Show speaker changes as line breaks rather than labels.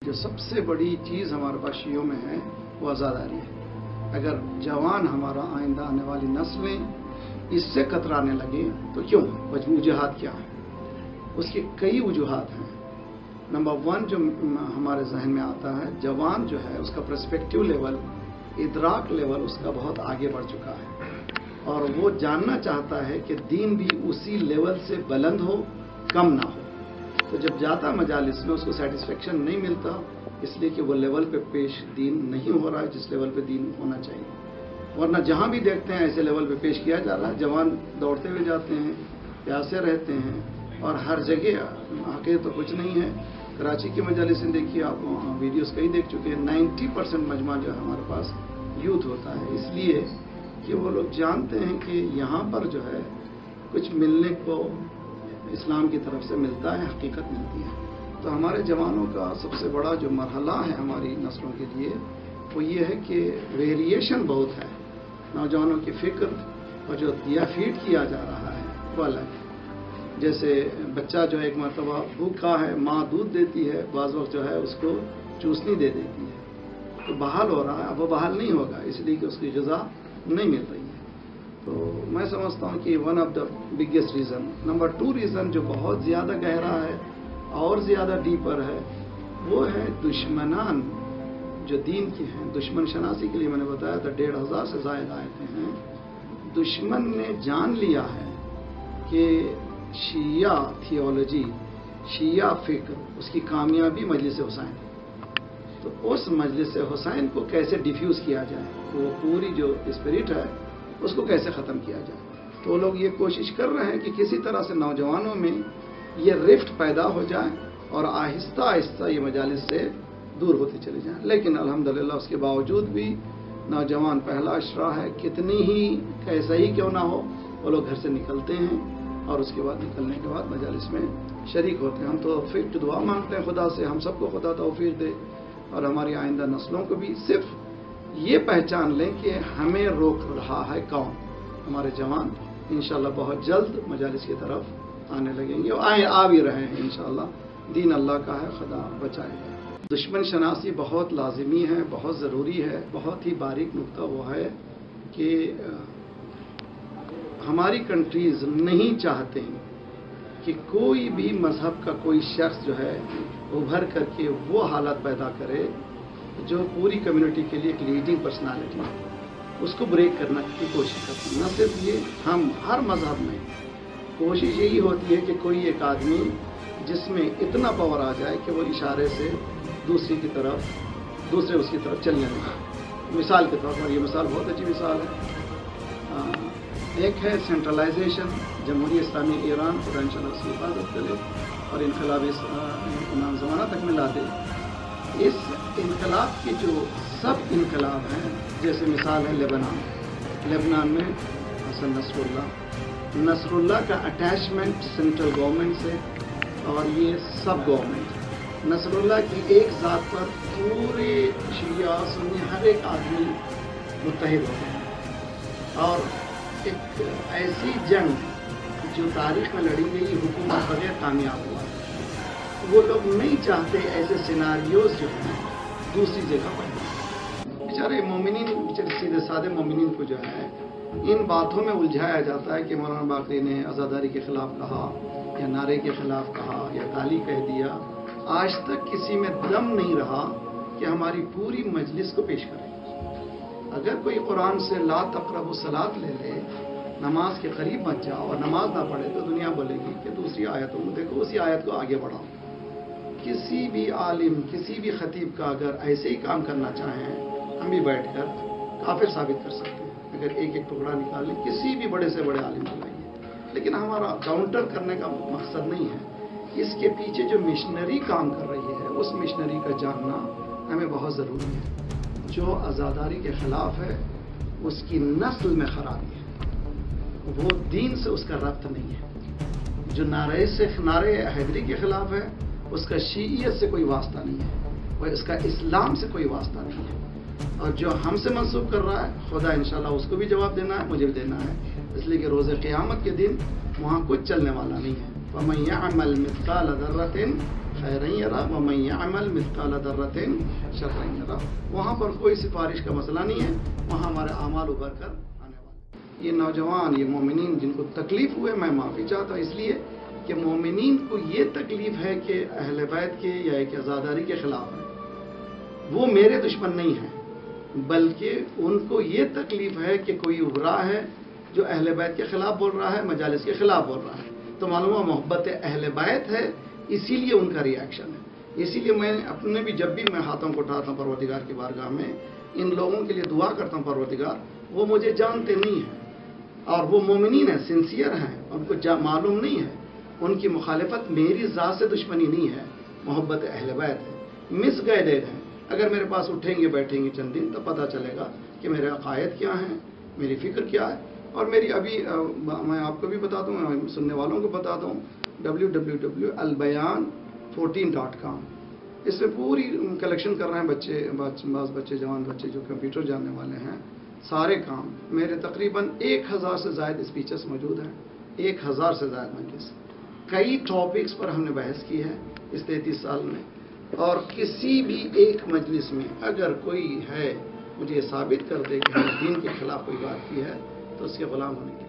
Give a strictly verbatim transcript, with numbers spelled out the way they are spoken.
جو سب سے بڑی چیز ہمارے پاس شیعوں میں ہے وہ آزاداری ہے. اگر جوان ہمارا آئندہ آنے والی نسلیں اس سے کترانے لگے تو کیوں؟ وجوہات کیا ہیں؟ اس کی کئی وجوہات ہیں. نمبر ون جو ہمارے ذہن میں آتا ہے، جوان جو ہے اس کا پرسپیکٹو لیول، ادراک لیول اس کا بہت آگے بڑھ چکا ہے، اور وہ جاننا چاہتا ہے کہ دین بھی اسی لیول سے بلند ہو، کم نہ ہو. تو جب جاتا مجالس میں اس کو سیٹسفیکشن نہیں ملتا، اس لیے کہ وہ لیول پہ پیش دین نہیں ہو رہا ہے جس لیول پہ دین ہونا چاہیے. ورنہ جہاں بھی دیکھتے ہیں ایسے لیول پہ پیش کیا جا رہا ہے، جوان دوڑتے ہوئے جاتے ہیں، پیاسے رہتے ہیں، اور ہر جگہ آگے تو کچھ نہیں ہے. کراچی کی مجالس میں دیکھیے آپ، ویڈیوز کئی دیکھ چکے ہیں، نائنٹی پرسینٹ مجمع جو ہے ہمارے پاس یوتھ ہوتا ہے، اس لیے کہ وہ لوگ جانتے ہیں کہ یہاں پر جو ہے کچھ ملنے کو اسلام کی طرف سے ملتا ہے، حقیقت ملتی ہے. تو ہمارے جوانوں کا سب سے بڑا جو مرحلہ ہے ہماری نسلوں کے لیے وہ یہ ہے کہ ویریشن بہت ہے. نوجوانوں کی فکر اور جو دیا فیڈ کیا جا رہا ہے وہ الگ ہے. جیسے بچہ جو ایک مرتبہ بھوکا ہے، ماں دودھ دیتی ہے، بعض وقت جو ہے اس کو چوسنی دے دیتی ہے، تو بحال ہو رہا ہے. اب وہ بحال نہیں ہوگا اس لیے کہ اس کی غذا نہیں مل رہی ہے. تو میں سمجھتا ہوں کہ one of the biggest reason. Number two reason جو بہت زیادہ گہرا ہے اور زیادہ ڈیپر ہے، وہ ہے دشمنان جو دین کے ہیں. دشمن شناسی کے لیے میں نے بتایا تھا ڈیڑھ ہزار سے زائد آئے ہیں. دشمن نے جان لیا ہے کہ شیعہ تھیولوجی، شیعہ فکر، اس کی کامیابی مجلس حسین. تو اس مجلس حسین کو کیسے ڈیفیوز کیا جائے، وہ پوری جو اسپرٹ ہے اس کو کیسے ختم کیا جائے. تو لوگ یہ کوشش کر رہے ہیں کہ کسی طرح سے نوجوانوں میں یہ رفٹ پیدا ہو جائے اور آہستہ آہستہ یہ مجالس سے دور ہوتے چلے جائیں. لیکن الحمدللہ اس کے باوجود بھی نوجوان پہلا اشرا ہے، کتنی ہی کیسا ہی کیوں نہ ہو وہ لوگ گھر سے نکلتے ہیں اور اس کے بعد نکلنے کے بعد مجالس میں شریک ہوتے ہیں. ہم تو توفیق دعا مانگتے ہیں خدا سے، ہم سب کو خدا توفیق دے اور ہماری آئندہ نسلوں کو بھی صرف یہ پہچان لیں کہ ہمیں روک رہا ہے کون. ہمارے جوان انشاءاللہ بہت جلد مجالس کی طرف آنے لگیں گے، اور آئے آ بھی رہے ہیں انشاءاللہ. دین اللہ کا ہے، خدا بچائے گا. دشمن شناسی بہت لازمی ہے، بہت ضروری ہے. بہت ہی باریک نقطہ وہ ہے کہ ہماری کنٹریز نہیں چاہتے کہ کوئی بھی مذہب کا کوئی شخص جو ہے ابھر کر کے وہ حالت پیدا کرے جو پوری کمیونٹی کے لیے ایک لیڈنگ پرسنالٹی ہے، اس کو بریک کرنے کی کوشش کرتے ہیں. نہ صرف یہ، ہم ہر مذہب میں کوشش یہی ہوتی ہے کہ کوئی ایک آدمی جس میں اتنا پاور آ جائے کہ وہ اشارے سے دوسری کی طرف دوسرے اس کی طرف چلنے لگے. مثال کے طور پر یہ مثال بہت اچھی مثال ہے. ایک ہے سینٹرلائزیشن، جمہوری اسلامی ایران خدا انشاءاللہ اس کی حفاظت کرے اور انقلاب اس امام زمانہ تک میں لا دے. اس انقلاب کے جو سب انقلاب ہیں، جیسے مثال ہے لیبنان. لیبنان میں حسن نصر اللہ نصر اللہ کا اٹیچمنٹ سینٹرل گورنمنٹ سے، اور یہ سب گورنمنٹ. نصر اللہ کی ایک ذات پر پورے شیعہ سنی ہر ایک آدمی متحد ہوتے ہیں، اور ایک ایسی جنگ جو تاریخ میں لڑی گئی حکومت بغیر کامیاب ہوا. وہ لوگ نہیں چاہتے ایسے سیناریوز جو ہیں دوسری جگہ پر. بیچارے مومنین، بیچارے سیدھے سادے مومنین کو جو ہے ان باتوں میں الجھایا جاتا ہے کہ مولانا باقری نے آزاداری کے خلاف کہا یا نعرے کے خلاف کہا یا گالی کہہ دیا. آج تک کسی میں دم نہیں رہا کہ ہماری پوری مجلس کو پیش کرے. اگر کوئی قرآن سے لا تقربوا الصلاۃ لے لے، نماز کے قریب مت جاؤ، اور نماز نہ پڑھے، تو دنیا بولے گی کہ دوسری آیتوں میں دیکھو، اسی آیت کو آگے بڑھاؤ. کسی بھی عالم، کسی بھی خطیب کا اگر ایسے ہی کام کرنا چاہیں، ہم بھی بیٹھ کر کافر ثابت کر سکتے ہیں اگر ایک ایک ٹکڑا نکال لیں کسی بھی بڑے سے بڑے عالم کو لائیے. لیکن ہمارا کاؤنٹر کرنے کا مقصد نہیں ہے. اس کے پیچھے جو مشنری کام کر رہی ہے اس مشنری کا جاننا ہمیں بہت ضروری ہے. جو آزاداری کے خلاف ہے اس کی نسل میں خرابی ہے، وہ دین سے اس کا ربط نہیں ہے. جو نعرے سے نعرے حیدری کے خلاف ہے اس کا شیعیت سے کوئی واسطہ نہیں ہے، اور اس کا اسلام سے کوئی واسطہ نہیں ہے. اور جو ہم سے منسوب کر رہا ہے، خدا انشاءاللہ اس کو بھی جواب دینا ہے، مجھے بھی دینا ہے. اس لیے کہ روز قیامت کے دن وہاں کچھ چلنے والا نہیں ہے. فَمَن يَعْمَلْ مِثْقَالَ ذَرَّةٍ خیرن یرا ومن یعمل مثقال ذرۃ شررا یرا. وہاں پر کوئی سفارش کا مسئلہ نہیں ہے، وہاں ہمارے اعمال ابھر کر آنے والے. یہ نوجوان، یہ مومنین جن کو تکلیف ہوئے، میں معافی چاہتا ہوں اس لیے کہ مومنین کو یہ تکلیف ہے کہ اہل بیت کے یا ایک عزاداری کے خلاف ہے. وہ میرے دشمن نہیں ہیں، بلکہ ان کو یہ تکلیف ہے کہ کوئی ابھرا ہے جو اہل بیت کے خلاف بول رہا ہے، مجالس کے خلاف بول رہا ہے. تو معلوم ہوا محبت اہل بیت ہے، اسی لیے ان کا ری ایکشن ہے. اسی لیے میں اپنے بھی جب بھی میں ہاتھوں کو اٹھاتا ہوں پروردگار کی بارگاہ میں، ان لوگوں کے لیے دعا کرتا ہوں پروردگار، وہ مجھے جانتے نہیں ہیں اور وہ مومنین ہیں، سنسیئر ہیں، ان کو معلوم نہیں ہے. ان کی مخالفت میری ذات سے دشمنی نہیں ہے، محبت اہل بیت ہے. مس گائیڈڈ ہیں. اگر میرے پاس اٹھیں گے بیٹھیں گے چند دن تو پتہ چلے گا کہ میرے عقائد کیا ہیں، میری فکر کیا ہے. اور میری ابھی میں آپ کو بھی بتا دوں، سننے والوں کو بتا دوں، W W W Albayan fourteen dot com. اس میں پوری کلیکشن کر رہے ہیں بچے، بعض بچے، جوان بچے جو کمپیوٹر جاننے والے ہیں. سارے کام میرے تقریباً ایک ہزار سے زائد اسپیچز موجود ہیں، ایک ہزار سے زائد مجلس. کئی ٹاپکس پر ہم نے بحث کی ہے اس تینتیس سال میں. اور کسی بھی ایک مجلس میں اگر کوئی ہے مجھے یہ ثابت کر دے کہ ہم نے دین کے خلاف کوئی بات کی ہے تو اس کے غلام ہونے کی